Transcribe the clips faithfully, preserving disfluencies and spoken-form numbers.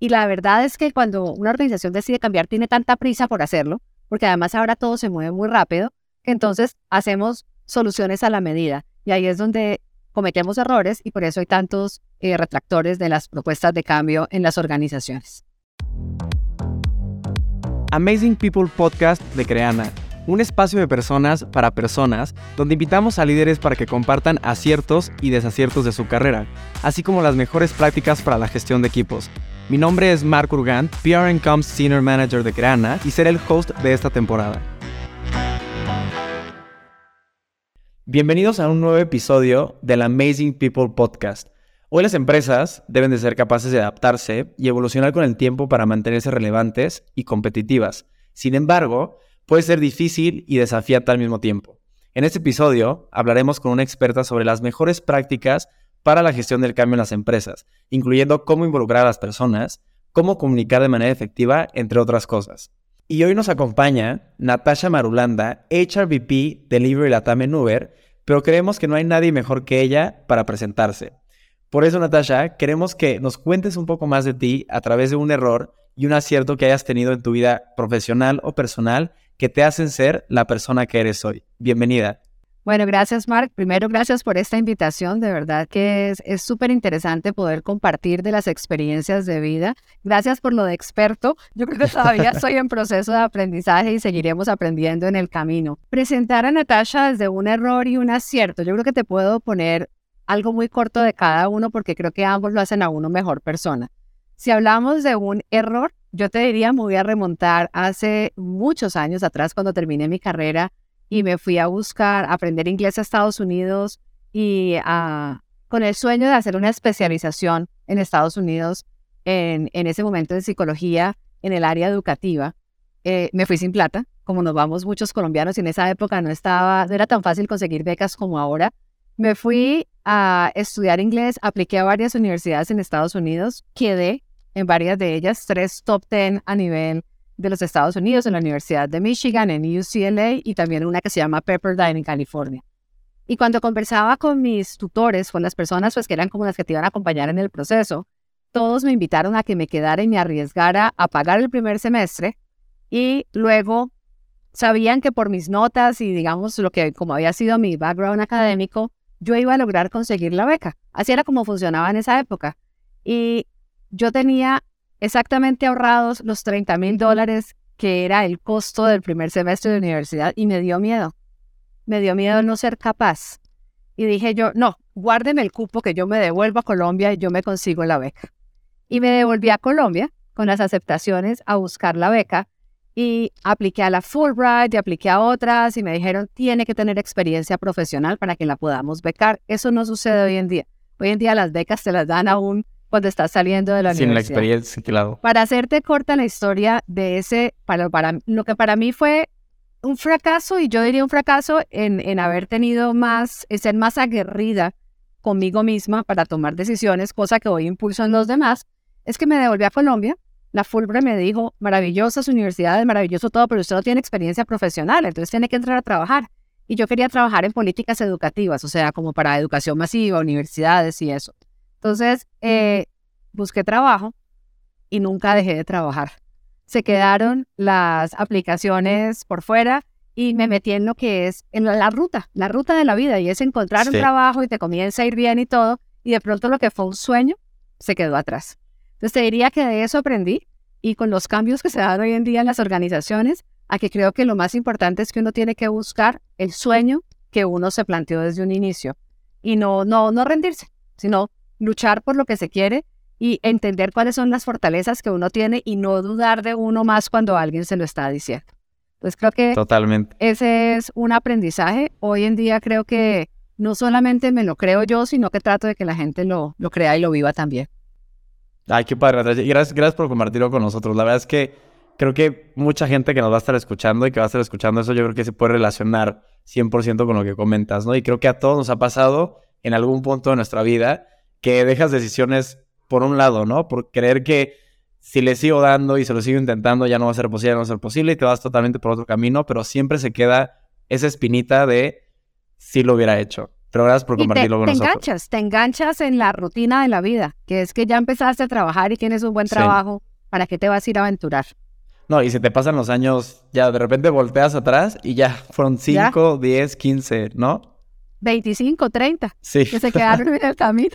Y la verdad es que cuando una organización decide cambiar, tiene tanta prisa por hacerlo, porque además ahora todo se mueve muy rápido, que entonces hacemos soluciones a la medida. Y ahí es donde cometemos errores y por eso hay tantos eh, retractores de las propuestas de cambio en las organizaciones. Amazing People Podcast de Creana, un espacio de personas para personas donde invitamos a líderes para que compartan aciertos y desaciertos de su carrera, así como las mejores prácticas para la gestión de equipos. Mi nombre es Mark Urgant, P R and Comms Senior Manager de Creana y seré el host de esta temporada. Bienvenidos a un nuevo episodio del Amazing People Podcast. Hoy las empresas deben de ser capaces de adaptarse y evolucionar con el tiempo para mantenerse relevantes y competitivas. Sin embargo, puede ser difícil y desafiante al mismo tiempo. En este episodio hablaremos con una experta sobre las mejores prácticas para la gestión del cambio en las empresas, incluyendo cómo involucrar a las personas, cómo comunicar de manera efectiva, entre otras cosas. Y hoy nos acompaña Natasha Marulanda, H R V P Delivery Latam en Uber, pero creemos que no hay nadie mejor que ella para presentarse. Por eso, Natasha, queremos que nos cuentes un poco más de ti a través de un error y un acierto que hayas tenido en tu vida profesional o personal que te hacen ser la persona que eres hoy. Bienvenida. Bueno, gracias, Mark. Primero, gracias por esta invitación. De verdad que es súper interesante poder compartir de las experiencias de vida. Gracias por lo de experto. Yo creo que todavía estoy en proceso de aprendizaje y seguiremos aprendiendo en el camino. Presentar a Natasha desde un error y un acierto. Yo creo que te puedo poner algo muy corto de cada uno porque creo que ambos lo hacen a uno mejor persona. Si hablamos de un error, yo te diría, me voy a remontar hace muchos años atrás cuando terminé mi carrera y me fui a buscar aprender inglés a Estados Unidos y uh, con el sueño de hacer una especialización en Estados Unidos en, en ese momento de psicología en el área educativa. Eh, me fui sin plata, como nos vamos muchos colombianos y en esa época no, estaba, no era tan fácil conseguir becas como ahora. Me fui a estudiar inglés, apliqué a varias universidades en Estados Unidos, quedé en varias de ellas, tres top ten a nivel de los Estados Unidos, en la Universidad de Michigan, en U C L A y también una que se llama Pepperdine en California. Y cuando conversaba con mis tutores, con las personas pues, que eran como las que te iban a acompañar en el proceso, todos me invitaron a que me quedara y me arriesgara a pagar el primer semestre y luego sabían que por mis notas y digamos lo que como había sido mi background académico, yo iba a lograr conseguir la beca. Así era como funcionaba en esa época. Y yo tenía exactamente ahorrados los treinta mil dólares que era el costo del primer semestre de universidad y me dio miedo. Me dio miedo no ser capaz. Y dije yo, no, guárdeme el cupo que yo me devuelvo a Colombia y yo me consigo la beca. Y me devolví a Colombia con las aceptaciones a buscar la beca y apliqué a la Fulbright y apliqué a otras y me dijeron, tiene que tener experiencia profesional para que la podamos becar. Eso no sucede hoy en día. Hoy en día las becas te las dan aún cuando estás saliendo de la Sin universidad. Sin la experiencia, claro. Para hacerte corta la historia de ese, para, para lo que para mí fue un fracaso, y yo diría un fracaso en, en haber tenido más, en ser más aguerrida conmigo misma para tomar decisiones, cosa que hoy impulso en los demás, es que me devolví a Colombia. La Fulbright me dijo, maravillosas universidades, maravilloso todo, pero usted no tiene experiencia profesional, entonces tiene que entrar a trabajar. Y yo quería trabajar en políticas educativas, o sea, como para educación masiva, universidades y eso. Entonces, eh, busqué trabajo y nunca dejé de trabajar. Se quedaron las aplicaciones por fuera y me metí en lo que es en la, la ruta, la ruta de la vida, y es encontrar sí. un trabajo y te comienza a ir bien y todo, y de pronto lo que fue un sueño se quedó atrás. Entonces, te diría que de eso aprendí, y con los cambios que se dan hoy en día en las organizaciones, a que creo que lo más importante es que uno tiene que buscar el sueño que uno se planteó desde un inicio, y no, no, no rendirse, sino luchar por lo que se quiere y entender cuáles son las fortalezas que uno tiene y no dudar de uno más cuando alguien se lo está diciendo. Entonces creo que Totalmente. ese es un aprendizaje. Hoy en día creo que no solamente me lo creo yo, sino que trato de que la gente lo, lo crea y lo viva también. Ay, qué padre. Gracias, gracias por compartirlo con nosotros. La verdad es que creo que mucha gente que nos va a estar escuchando y que va a estar escuchando eso, yo creo que se puede relacionar cien por ciento con lo que comentas, ¿no? Y creo que a todos nos ha pasado en algún punto de nuestra vida que dejas decisiones por un lado, ¿no? Por creer que si le sigo dando y se lo sigo intentando ya no va a ser posible, ya no va a ser posible y te vas totalmente por otro camino, pero siempre se queda esa espinita de si lo hubiera hecho. Pero gracias por Y te, compartirlo con te nosotros. enganchas, te enganchas en la rutina de la vida, que es que ya empezaste a trabajar y tienes un buen Sí. trabajo, ¿para qué te vas a ir a aventurar? No, y se te pasan los años, ya de repente volteas atrás y ya fueron ¿Ya? cinco, diez, quince, ¿no? veinticinco, treinta, Sí, que se quedaron en el camino.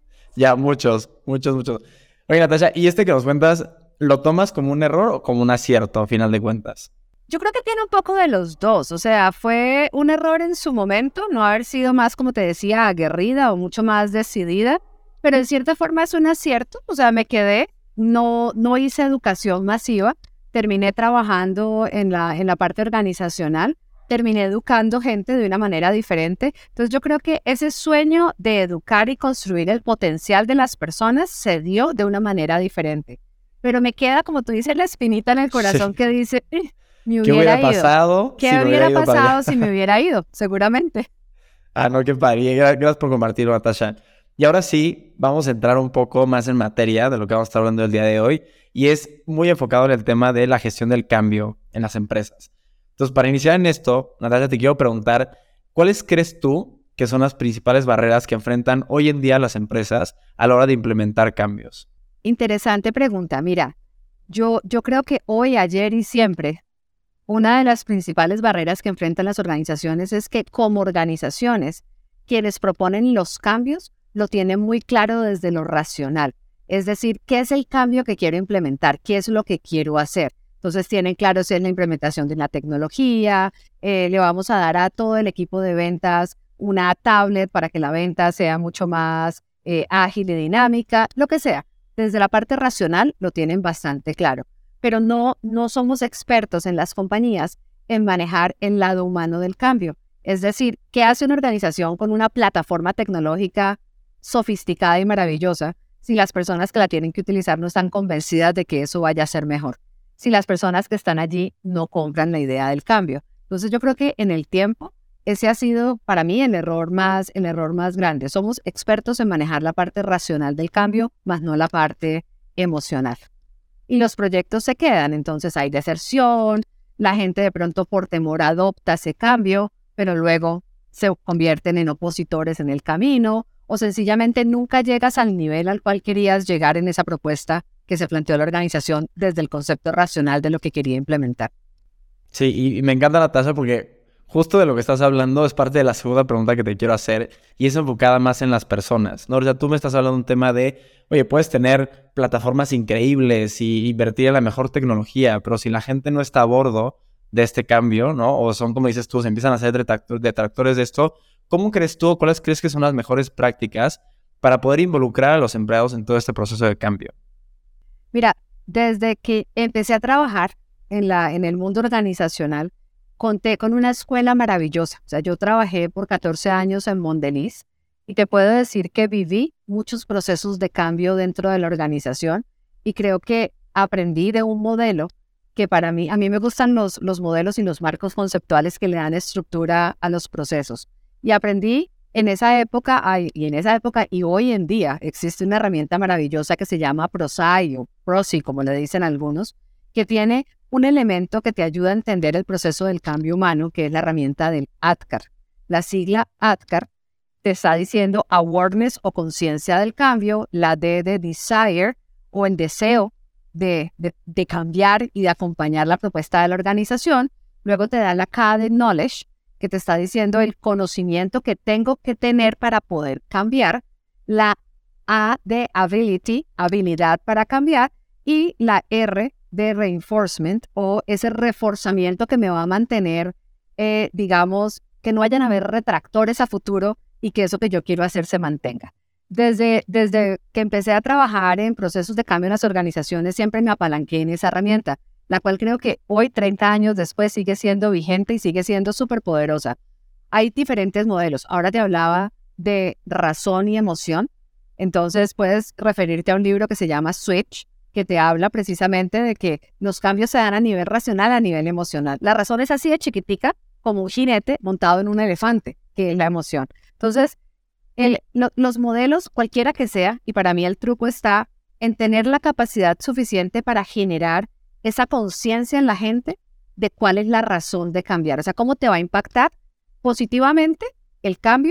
ya muchos, muchos, muchos. Oye, Natasha, ¿y este que nos cuentas, lo tomas como un error o como un acierto a final de cuentas? Yo creo que tiene un poco de los dos, o sea, fue un error en su momento, no haber sido más, como te decía, aguerrida o mucho más decidida, pero en cierta forma es un acierto, o sea, me quedé, no, no hice educación masiva, terminé trabajando en la, en la parte organizacional, terminé educando gente de una manera diferente, entonces yo creo que ese sueño de educar y construir el potencial de las personas se dio de una manera diferente, pero me queda, como tú dices, la espinita en el corazón Sí. que dice... "Eh, me ¿Qué hubiera hubiera ido. pasado ¿Qué si me hubiera hubiera ido para allá? pasado si me hubiera ido? Seguramente. Ah, no, qué padre. Gra- Gracias por compartirlo, Natasha. Y ahora sí, vamos a entrar un poco más en materia de lo que vamos a estar hablando el día de hoy. Y es muy enfocado en el tema de la gestión del cambio en las empresas. Entonces, para iniciar en esto, Natasha, te quiero preguntar, ¿cuáles crees tú que son las principales barreras que enfrentan hoy en día las empresas a la hora de implementar cambios? Interesante pregunta. Mira, yo, yo creo que hoy, ayer y siempre, una de las principales barreras que enfrentan las organizaciones es que como organizaciones, quienes proponen los cambios lo tienen muy claro desde lo racional. Es decir, ¿qué es el cambio que quiero implementar? ¿Qué es lo que quiero hacer? Entonces tienen claro si es la implementación de una tecnología, eh, le vamos a dar a todo el equipo de ventas una tablet para que la venta sea mucho más eh, ágil y dinámica, lo que sea. Desde la parte racional lo tienen bastante claro, pero no, no somos expertos en las compañías en manejar el lado humano del cambio. Es decir, ¿qué hace una organización con una plataforma tecnológica sofisticada y maravillosa si las personas que la tienen que utilizar no están convencidas de que eso vaya a ser mejor? Si las personas que están allí no compran la idea del cambio. Entonces yo creo que en el tiempo ese ha sido para mí el error más, el error más grande. Somos expertos en manejar la parte racional del cambio, más no la parte emocional. Y los proyectos se quedan, entonces hay deserción, la gente de pronto por temor adopta ese cambio, pero luego se convierten en opositores en el camino, o sencillamente nunca llegas al nivel al cual querías llegar en esa propuesta que se planteó la organización desde el concepto racional de lo que quería implementar. Sí, y, y me encanta, Natasha, porque justo de lo que estás hablando es parte de la segunda pregunta que te quiero hacer y es enfocada más en las personas, ¿no? O sea, tú me estás hablando de un tema de, oye, puedes tener plataformas increíbles y invertir en la mejor tecnología, pero si la gente no está a bordo de este cambio, ¿no? O son, como dices tú, se empiezan a hacer detractor- detractores de esto, ¿cómo crees tú, cuáles crees que son las mejores prácticas para poder involucrar a los empleados en todo este proceso de cambio? Mira, desde que empecé a trabajar en, la, en el mundo organizacional, conté con una escuela maravillosa. O sea, yo trabajé por catorce años en Mondeliz y te puedo decir que viví muchos procesos de cambio dentro de la organización y creo que aprendí de un modelo que para mí, a mí me gustan los, los modelos y los marcos conceptuales que le dan estructura a los procesos. Y aprendí en esa época, y en esa época y hoy en día existe una herramienta maravillosa que se llama ProSci o ProSci, como le dicen algunos, que tiene un elemento que te ayuda a entender el proceso del cambio humano, que es la herramienta del A D C A R. La sigla A D C A R te está diciendo awareness o conciencia del cambio, la D de desire o el deseo de, de, de cambiar y de acompañar la propuesta de la organización. Luego te da la K de knowledge, que te está diciendo el conocimiento que tengo que tener para poder cambiar, la A de ability, habilidad para cambiar, y la R de reinforcement o ese reforzamiento que me va a mantener, eh, digamos, que no vayan a haber retractores a futuro y que eso que yo quiero hacer se mantenga. Desde, desde que empecé a trabajar en procesos de cambio en las organizaciones, siempre me apalanqué en esa herramienta, la cual creo que hoy, treinta años después, sigue siendo vigente y sigue siendo súper poderosa. Hay diferentes modelos. Ahora te hablaba de razón y emoción. Entonces puedes referirte a un libro que se llama Switch, que te habla precisamente de que los cambios se dan a nivel racional, a nivel emocional. La razón es así de chiquitica, como un jinete montado en un elefante, que es la emoción. Entonces, el, lo, los modelos, cualquiera que sea, y para mí el truco está en tener la capacidad suficiente para generar esa conciencia en la gente de cuál es la razón de cambiar. O sea, cómo te va a impactar positivamente el cambio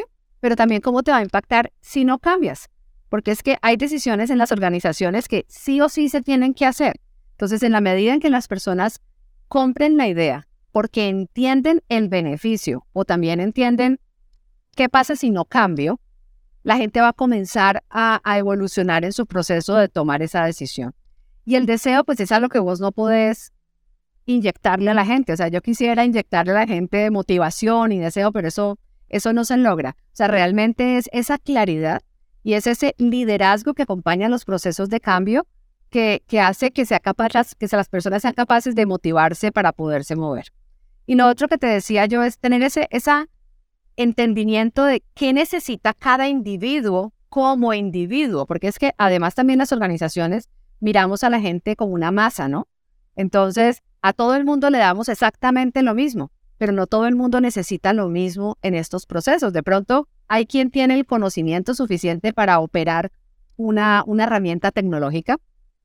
pero también cómo te va a impactar si no cambias. Porque es que hay decisiones en las organizaciones que sí o sí se tienen que hacer. Entonces, en la medida en que las personas compren la idea porque entienden el beneficio o también entienden qué pasa si no cambio, la gente va a comenzar a, a evolucionar en su proceso de tomar esa decisión. Y el deseo, pues es algo que vos no podés inyectarle a la gente. O sea, yo quisiera inyectarle a la gente motivación y deseo, pero eso, eso no se logra. O sea, realmente es esa claridad y es ese liderazgo que acompaña los procesos de cambio que, que hace que, sea capaz, que las personas sean capaces de motivarse para poderse mover. Y lo otro que te decía yo es tener ese esa entendimiento de qué necesita cada individuo como individuo, porque es que además también las organizaciones miramos a la gente como una masa, ¿no? Entonces, a todo el mundo le damos exactamente lo mismo, pero no todo el mundo necesita lo mismo en estos procesos. De pronto, hay quien tiene el conocimiento suficiente para operar una, una herramienta tecnológica.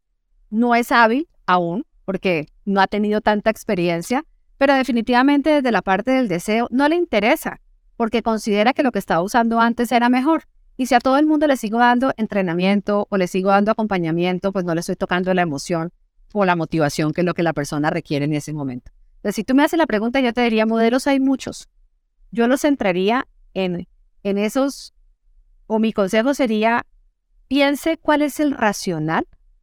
No es hábil aún, porque no ha tenido tanta experiencia, pero definitivamente desde la parte del deseo no le interesa, porque considera que lo que estaba usando antes era mejor. Y si a todo el mundo le sigo dando entrenamiento o le sigo dando acompañamiento, pues no le estoy tocando la emoción o la motivación, que es lo que la persona requiere en ese momento. Entonces, si tú me haces la pregunta, yo te diría, modelos hay muchos. Yo los centraría en, en esos, o mi consejo sería, piense cuál es el racional,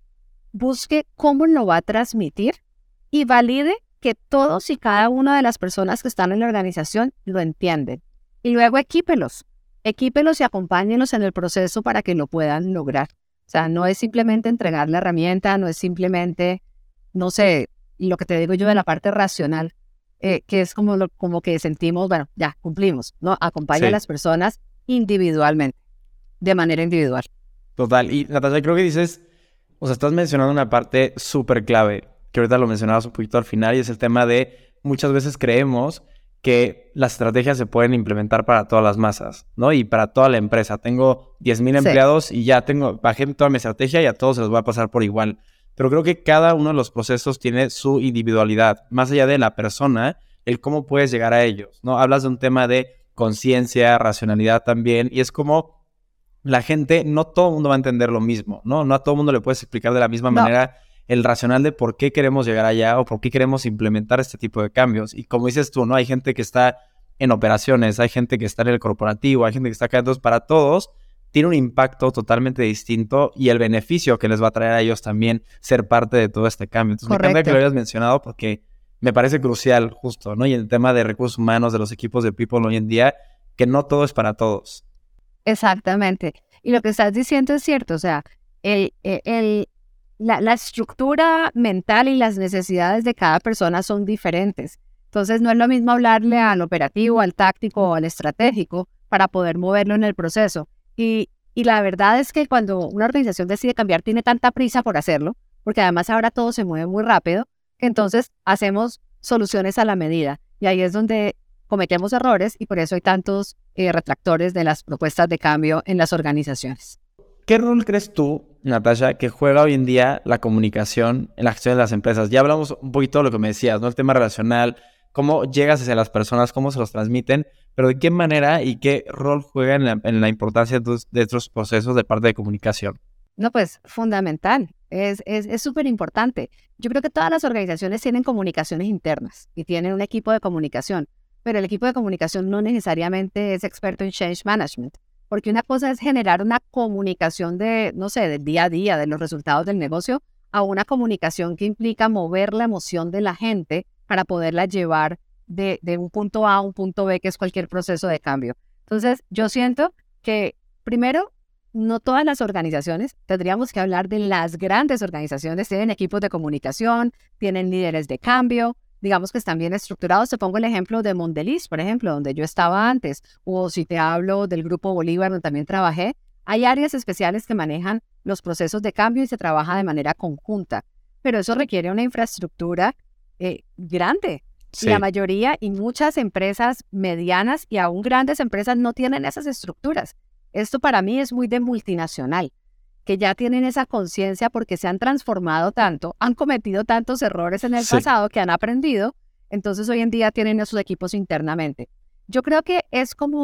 busque cómo lo va a transmitir y valide que todos y cada una de las personas que están en la organización lo entienden. Y luego equípelos, equípelos y acompáñenlos en el proceso para que lo puedan lograr. O sea, no es simplemente entregar la herramienta, no es simplemente, no sé, lo que te digo yo de la parte racional, eh, que es como, lo, como que sentimos, bueno, ya, cumplimos, ¿no? Acompaña sí. a las personas individualmente, de manera individual. Total. Y Natasha, creo que dices, o sea, estás mencionando una parte súper clave, que ahorita lo mencionabas un poquito al final, y es el tema de muchas veces creemos que las estrategias se pueden implementar para todas las masas, ¿no? Y para toda la empresa. Tengo diez mil empleados sí. y ya tengo, bajé toda mi estrategia y a todos se los voy a pasar por igual. Pero creo que cada uno de los procesos tiene su individualidad. Más allá de la persona, el cómo puedes llegar a ellos, ¿no? Hablas de un tema de conciencia, racionalidad también. Y es como la gente, no todo el mundo va a entender lo mismo, ¿no? No a todo el mundo le puedes explicar de la misma no. manera el racional de por qué queremos llegar allá o por qué queremos implementar este tipo de cambios. Y como dices tú, ¿no? Hay gente que está en operaciones, hay gente que está en el corporativo, hay gente que está acá. Entonces, para todos tiene un impacto totalmente distinto y el beneficio que les va a traer a ellos también ser parte de todo este cambio. Entonces, Correcto. Me encanta que lo hayas mencionado porque me parece crucial justo, ¿no? Y el tema de recursos humanos, de los equipos de people hoy en día, que no todo es para todos. Exactamente. Y lo que estás diciendo es cierto. O sea, el... el, el La, la estructura mental y las necesidades de cada persona son diferentes. Entonces, no es lo mismo hablarle al operativo, al táctico o al estratégico para poder moverlo en el proceso. Y, y la verdad es que cuando una organización decide cambiar, tiene tanta prisa por hacerlo, porque además ahora todo se mueve muy rápido, que entonces hacemos soluciones a la medida. Y ahí es donde cometemos errores y por eso hay tantos eh, retractores de las propuestas de cambio en las organizaciones. ¿Qué rol crees tú, Natasha, que juega hoy en día la comunicación en la gestión de las empresas? Ya hablamos un poquito de lo que me decías, ¿no? El tema relacional, cómo llegas hacia las personas, cómo se los transmiten, pero de qué manera y qué rol juega en la, en la importancia de, de estos procesos de parte de comunicación. No, pues fundamental, es es es súper importante. Yo creo que todas las organizaciones tienen comunicaciones internas y tienen un equipo de comunicación, pero el equipo de comunicación no necesariamente es experto en change management. Porque una cosa es generar una comunicación de, no sé, del día a día, de los resultados del negocio, a una comunicación que implica mover la emoción de la gente para poderla llevar de, de un punto A a un punto B, que es cualquier proceso de cambio. Entonces, yo siento que, primero, no todas las organizaciones, tendríamos que hablar de las grandes organizaciones, tienen equipos de comunicación, tienen líderes de cambio, digamos que están bien estructurados. Te pongo el ejemplo de Mondeliz, por ejemplo, donde yo estaba antes, o si te hablo del Grupo Bolívar, donde también trabajé. Hay áreas especiales que manejan los procesos de cambio y se trabaja de manera conjunta, pero eso requiere una infraestructura eh, grande. Sí. La mayoría y muchas empresas medianas y aún grandes empresas no tienen esas estructuras. Esto para mí es muy de multinacional, que ya tienen esa conciencia porque se han transformado tanto, han cometido tantos errores en el sí. pasado que han aprendido, entonces hoy en día tienen esos equipos internamente. Yo creo que es como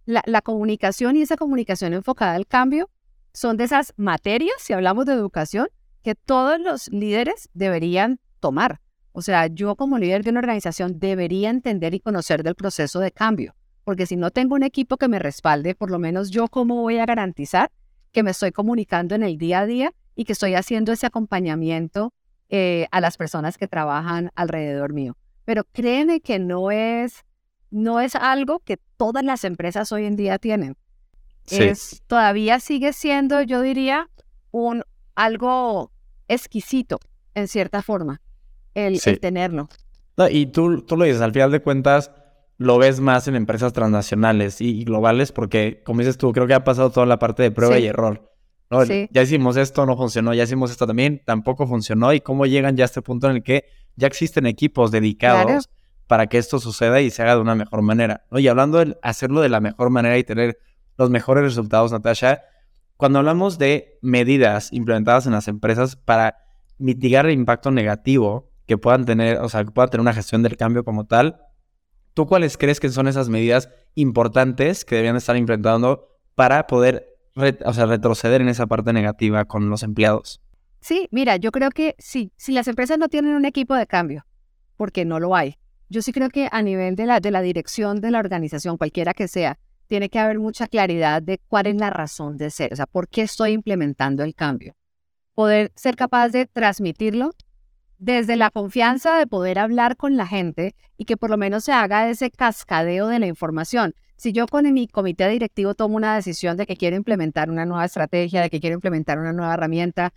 la, la comunicación y esa comunicación enfocada al cambio son de esas materias, si hablamos de educación, que todos los líderes deberían tomar. O sea, yo como líder de una organización debería entender y conocer del proceso de cambio, porque si no tengo un equipo que me respalde, por lo menos yo cómo voy a garantizar que me estoy comunicando en el día a día y que estoy haciendo ese acompañamiento eh, a las personas que trabajan alrededor mío. Pero créeme que no es, no es algo que todas las empresas hoy en día tienen. Sí. Es, todavía sigue siendo, yo diría, un, algo exquisito, en cierta forma, el, Sí. el tenerlo. No, y tú, tú lo dices, al final de cuentas lo ves más en empresas transnacionales y, y globales porque, como dices tú, creo que ha pasado toda la parte de prueba Sí. y error, ¿no? Sí. Ya hicimos esto, no funcionó, ya hicimos esto también, tampoco funcionó, y cómo llegan ya a este punto en el que ya existen equipos dedicados Claro. para que esto suceda y se haga de una mejor manera, ¿no? Y hablando de hacerlo de la mejor manera y tener los mejores resultados, Natasha, cuando hablamos de medidas implementadas en las empresas para mitigar el impacto negativo que puedan tener, o sea, que pueda tener una gestión del cambio como tal, ¿tú cuáles crees que son esas medidas importantes que deberían estar implementando para poder re- o sea, retroceder en esa parte negativa con los empleados? Sí, mira, yo creo que sí, si las empresas no tienen un equipo de cambio, porque no lo hay, yo sí creo que a nivel de la, de la dirección de la organización, cualquiera que sea, tiene que haber mucha claridad de cuál es la razón de ser, o sea, por qué estoy implementando el cambio. Poder ser capaz de transmitirlo desde la confianza de poder hablar con la gente y que por lo menos se haga ese cascadeo de la información. Si yo con mi comité directivo tomo una decisión de que quiero implementar una nueva estrategia, de que quiero implementar una nueva herramienta,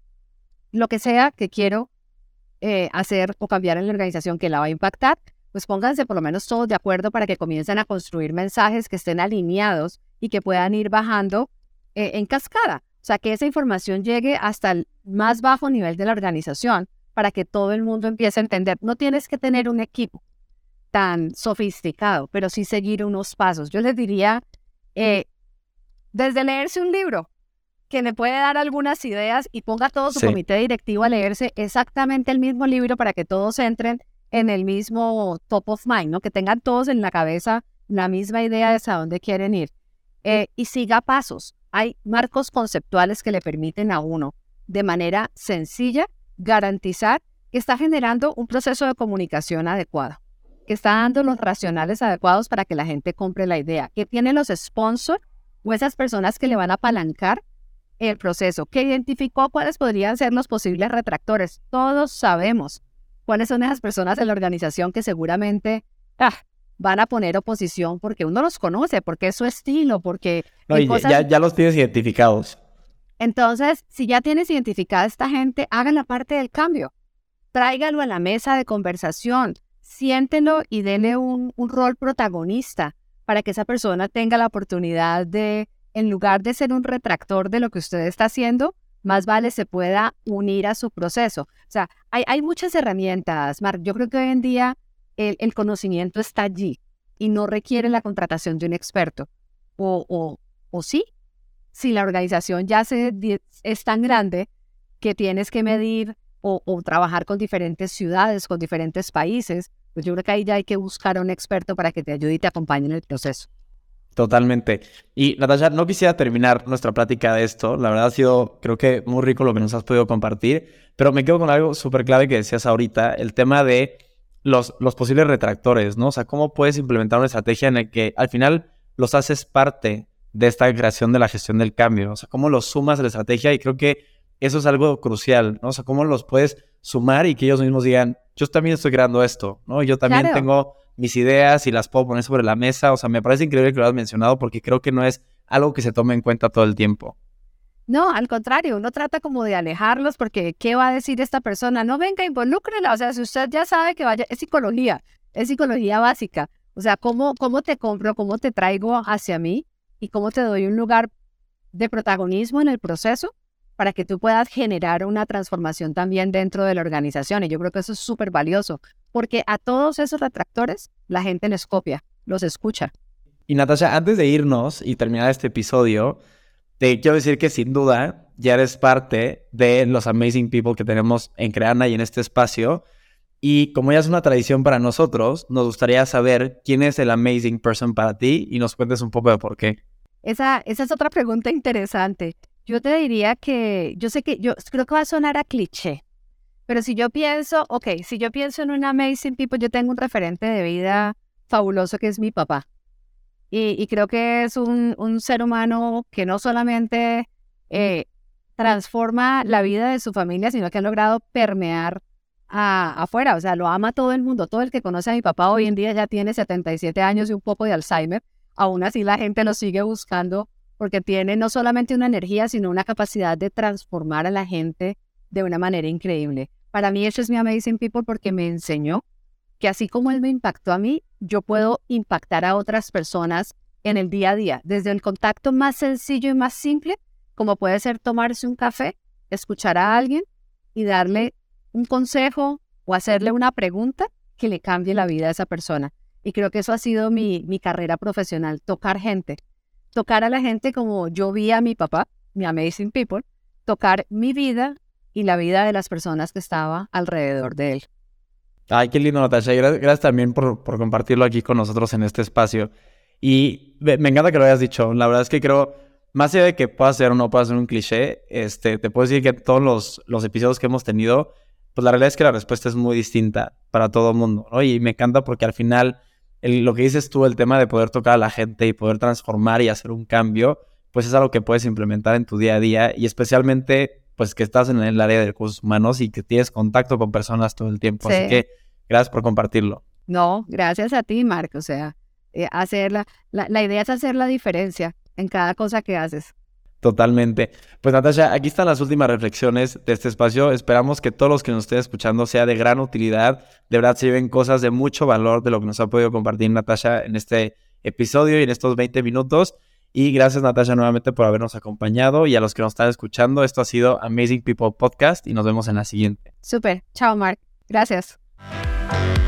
lo que sea que quiero eh, hacer o cambiar en la organización que la va a impactar, pues pónganse por lo menos todos de acuerdo para que comiencen a construir mensajes que estén alineados y que puedan ir bajando eh, en cascada. O sea, que esa información llegue hasta el más bajo nivel de la organización para que todo el mundo empiece a entender. No tienes que tener un equipo tan sofisticado, pero sí seguir unos pasos. Yo les diría, eh, desde leerse un libro, que le puede dar algunas ideas y ponga a todo su Sí. comité directivo a leerse exactamente el mismo libro para que todos entren en el mismo top of mind, ¿no? Que tengan todos en la cabeza la misma idea de hacia dónde quieren ir. Eh, y siga pasos. Hay marcos conceptuales que le permiten a uno, de manera sencilla, garantizar que está generando un proceso de comunicación adecuado, que está dando los racionales adecuados para que la gente compre la idea, que tiene los sponsors o esas personas que le van a apalancar el proceso, que identificó cuáles podrían ser los posibles retractores. Todos sabemos cuáles son esas personas en la organización que seguramente ah, van a poner oposición porque uno los conoce, porque es su estilo, porque... No, en y cosas... ya, ya los tienes identificados. Entonces, si ya tienes identificada a esta gente, hagan la parte del cambio. Tráigalo a la mesa de conversación, siéntelo y denle un, un rol protagonista para que esa persona tenga la oportunidad de, en lugar de ser un retractor de lo que usted está haciendo, más vale se pueda unir a su proceso. O sea, hay, hay muchas herramientas, Marc. Yo creo que hoy en día el, el conocimiento está allí y no requiere la contratación de un experto. O, o, o sí, si la organización ya se, es tan grande que tienes que medir o, o trabajar con diferentes ciudades, con diferentes países, pues yo creo que ahí ya hay que buscar a un experto para que te ayude y te acompañe en el proceso. Totalmente. Y Natasha, no quisiera terminar nuestra plática de esto. La verdad ha sido, creo que muy rico lo que nos has podido compartir, pero me quedo con algo súper clave que decías ahorita, el tema de los, los posibles retractores, ¿no? O sea, cómo puedes implementar una estrategia en la que al final los haces parte de esta creación de la gestión del cambio. O sea, cómo los sumas a la estrategia, y creo que eso es algo crucial, ¿no? O sea, cómo los puedes sumar y que ellos mismos digan, yo también estoy creando esto, ¿no? Yo también Claro. tengo mis ideas y las puedo poner sobre la mesa. O sea, me parece increíble que lo hayas mencionado porque creo que no es algo que se tome en cuenta todo el tiempo. No, al contrario, uno trata como de alejarlos porque ¿qué va a decir esta persona? No, venga, involúcrela. O sea, si usted ya sabe que vaya, es psicología, es psicología básica. O sea, ¿cómo, cómo te compro, cómo te traigo hacia mí y cómo te doy un lugar de protagonismo en el proceso para que tú puedas generar una transformación también dentro de la organización? Y yo creo que eso es súper valioso porque a todos esos retractores la gente les copia, los escucha. Y Natasha, antes de irnos y terminar este episodio, te quiero decir que sin duda ya eres parte de los amazing people que tenemos en Creana y en este espacio. Y como ya es una tradición para nosotros, nos gustaría saber quién es el amazing person para ti y nos cuentes un poco de por qué. Esa, esa es otra pregunta interesante. Yo te diría que, yo sé que, yo creo que va a sonar a cliché, pero si yo pienso, ok, si yo pienso en un amazing people, yo tengo un referente de vida fabuloso que es mi papá. Y, y creo que es un, un ser humano que no solamente eh, transforma la vida de su familia, sino que ha logrado permear a, afuera. O sea, lo ama todo el mundo. Todo el que conoce a mi papá hoy en día ya tiene setenta y siete años y un poco de Alzheimer. Aún así la gente lo sigue buscando porque tiene no solamente una energía, sino una capacidad de transformar a la gente de una manera increíble. Para mí eso es mi amazing people porque me enseñó que así como él me impactó a mí, yo puedo impactar a otras personas en el día a día, desde el contacto más sencillo y más simple, como puede ser tomarse un café, escuchar a alguien y darle un consejo o hacerle una pregunta que le cambie la vida a esa persona. Y creo que eso ha sido mi, mi carrera profesional, tocar gente, tocar a la gente como yo vi a mi papá, mi amazing people, tocar mi vida y la vida de las personas que estaba alrededor de él. Ay, qué lindo, Natasha. Y gracias, gracias también por, por compartirlo aquí con nosotros en este espacio. Y me, me encanta que lo hayas dicho. La verdad es que creo, más allá de que pueda ser o no pueda ser un cliché, este, te puedo decir que todos los, los episodios que hemos tenido, pues la realidad es que la respuesta es muy distinta para todo el mundo, ¿no? Y me encanta porque al final, el, lo que dices tú, el tema de poder tocar a la gente y poder transformar y hacer un cambio, pues es algo que puedes implementar en tu día a día y especialmente, pues que estás en el área de recursos humanos y que tienes contacto con personas todo el tiempo. Sí. Así que gracias por compartirlo. No, gracias a ti, Marco. O sea, eh, hacer la, la, la idea es hacer la diferencia en cada cosa que haces. Totalmente. Pues Natasha, aquí están las últimas reflexiones de este espacio. Esperamos que todos los que nos estén escuchando sea de gran utilidad. De verdad se lleven cosas de mucho valor de lo que nos ha podido compartir Natasha en este episodio y en estos veinte minutos. Y gracias, Natasha, nuevamente por habernos acompañado. Y a los que nos están escuchando, esto ha sido Amazing People Podcast y nos vemos en la siguiente. Súper. Chao, Marc. Gracias.